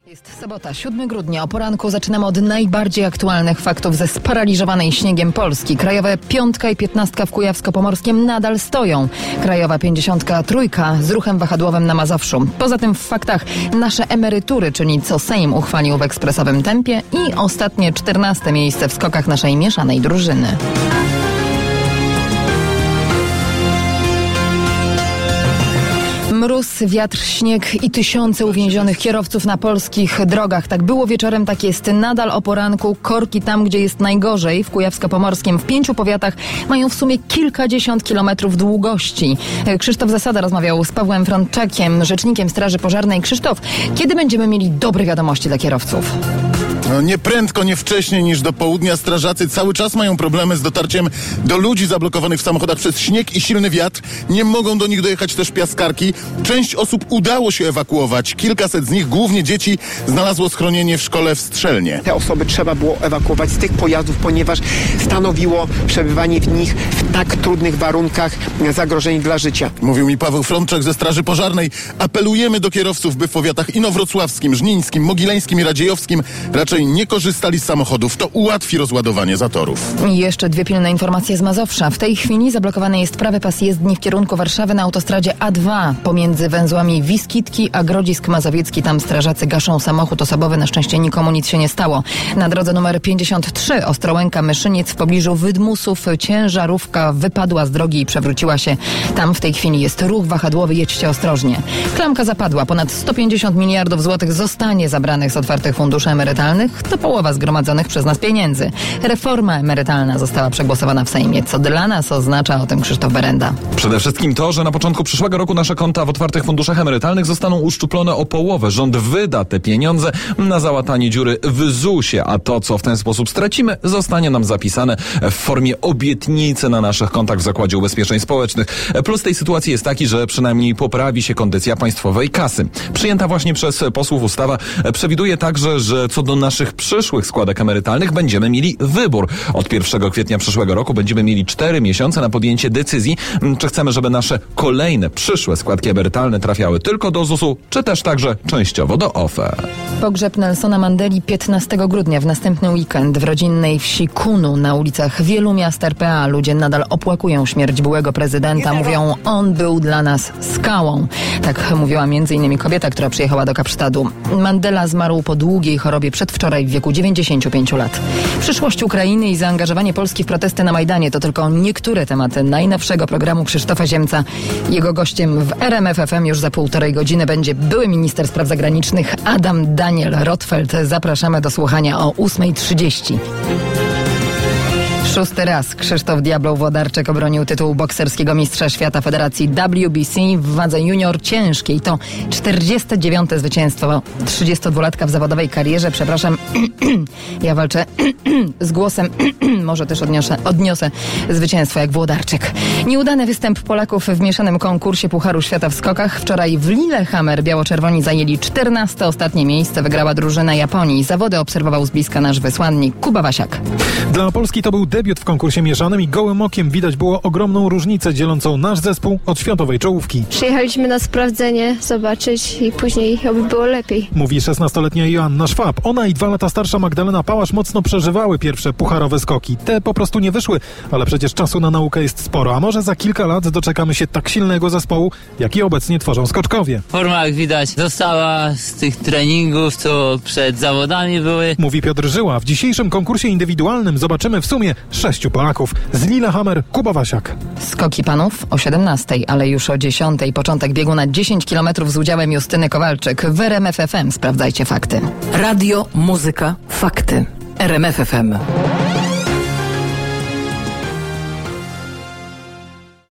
Jest sobota, 7 grudnia. O poranku zaczynamy od najbardziej aktualnych faktów ze sparaliżowanej śniegiem Polski. Krajowe 5 i 15 w Kujawsko-Pomorskim nadal stoją. Krajowa 53 z ruchem wahadłowym na Mazowszu. Poza tym w faktach nasze emerytury, czyli co Sejm uchwalił w ekspresowym tempie i ostatnie 14 miejsce w skokach naszej mieszanej drużyny. Mróz, wiatr, śnieg i tysiące uwięzionych kierowców na polskich drogach. Tak było wieczorem, tak jest nadal o poranku. Korki tam, gdzie jest najgorzej, w Kujawsko-Pomorskim, w 5 powiatach mają w sumie kilkadziesiąt kilometrów długości. Krzysztof Zasada rozmawiał z Pawłem Frączakiem, rzecznikiem Straży Pożarnej. Krzysztof, kiedy będziemy mieli dobre wiadomości dla kierowców? No, nie prędko, nie wcześniej niż do południa. Strażacy cały czas mają problemy z dotarciem do ludzi zablokowanych w samochodach przez śnieg i silny wiatr. Nie mogą do nich dojechać też piaskarki. Część osób udało się ewakuować. Kilkaset z nich, głównie dzieci, znalazło schronienie w szkole w Strzelnie. Te osoby trzeba było ewakuować z tych pojazdów, ponieważ stanowiło przebywanie w nich w tak trudnych warunkach zagrożenie dla życia. Mówił mi Paweł Frączak ze Straży Pożarnej. Apelujemy do kierowców, by w powiatach inowrocławskim, żnińskim, mogileńskim i radziejowskim raczej nie korzystali z samochodów. To ułatwi rozładowanie zatorów. I jeszcze dwie pilne informacje z Mazowsza. W tej chwili zablokowany jest prawy pas jezdni w kierunku Warszawy na autostradzie A2 pomiędzy węzłami Wiskitki a Grodzisk Mazowiecki. Tam strażacy gaszą samochód osobowy. Na szczęście nikomu nic się nie stało. Na drodze numer 53 Ostrołęka-Myszyniec w pobliżu Wydmusów ciężarówka wypadła z drogi i przewróciła się. Tam w tej chwili jest ruch wahadłowy. Jedźcie ostrożnie. Klamka zapadła. Ponad 150 miliardów złotych zostanie zabranych z otwartych funduszy emerytalnych. To połowa zgromadzonych przez nas pieniędzy. Reforma emerytalna została przegłosowana w Sejmie. Co dla nas oznacza, o tym Krzysztof Berenda. Przede wszystkim to, że na początku przyszłego roku nasze konta w otwartych funduszach emerytalnych zostaną uszczuplone o połowę. Rząd wyda te pieniądze na załatanie dziury w ZUS-ie, a to, co w ten sposób stracimy, zostanie nam zapisane w formie obietnicy na naszych kontach w Zakładzie Ubezpieczeń Społecznych. Plus tej sytuacji jest taki, że przynajmniej poprawi się kondycja państwowej kasy. Przyjęta właśnie przez posłów ustawa przewiduje także, że co do naszych przyszłych składek emerytalnych będziemy mieli wybór. Od 1 kwietnia przyszłego roku będziemy mieli 4 miesiące na podjęcie decyzji, czy chcemy, żeby nasze kolejne przyszłe składki emerytalne trafiały tylko do ZUS-u, czy też także częściowo do OFE. Pogrzeb Nelsona Mandeli 15 grudnia w następny weekend w rodzinnej wsi Kunu na ulicach wielu miast RPA. Ludzie nadal opłakują śmierć byłego prezydenta. Mówią, on był dla nas skałą. Tak mówiła m.in. kobieta, która przyjechała do Kapsztadu. Mandela zmarł po długiej chorobie przedwczoraj w wieku 95 lat. Przyszłość Ukrainy i zaangażowanie Polski w protesty na Majdanie to tylko niektóre tematy najnowszego programu Krzysztofa Ziemca. Jego gościem w RMF FM już za 1,5 godziny będzie były minister spraw zagranicznych Adam Daniel Rotfeld. Zapraszamy do słuchania o 8:30. 6. raz Krzysztof Diablow-Włodarczyk obronił tytuł bokserskiego mistrza świata Federacji WBC w wadze junior ciężkiej. To 49. zwycięstwo 32-latka w zawodowej karierze. Przepraszam, ja walczę z głosem. Może też odniosę zwycięstwo jak Włodarczyk. Nieudany występ Polaków w mieszanym konkursie Pucharu Świata w skokach. Wczoraj w Lillehammer biało-czerwoni zajęli 14. ostatnie miejsce. Wygrała drużyna Japonii. Zawody obserwował z bliska nasz wysłannik Kuba Wasiak. Dla Polski to był debiut w konkursie mieszanym i gołym okiem widać było ogromną różnicę dzielącą nasz zespół od światowej czołówki. Przyjechaliśmy na sprawdzenie, zobaczyć i później oby było lepiej. Mówi 16-letnia Joanna Szwab. Ona i 2 lata starsza Magdalena Pałasz mocno przeżywały pierwsze pucharowe skoki. Te po prostu nie wyszły, ale przecież czasu na naukę jest sporo, a może za kilka lat doczekamy się tak silnego zespołu, jaki obecnie tworzą skoczkowie. Forma, jak widać, została z tych treningów, co przed zawodami były. Mówi Piotr Żyła. W dzisiejszym konkursie indywidualnym zobaczymy w sumie 6 Polaków. Z Lillehammer Kuba Wasiak. Skoki panów o 17, ale już o 10. Początek biegu na 10 km z udziałem Justyny Kowalczyk. W RMF FM sprawdzajcie fakty. Radio, muzyka, fakty. RMF FM.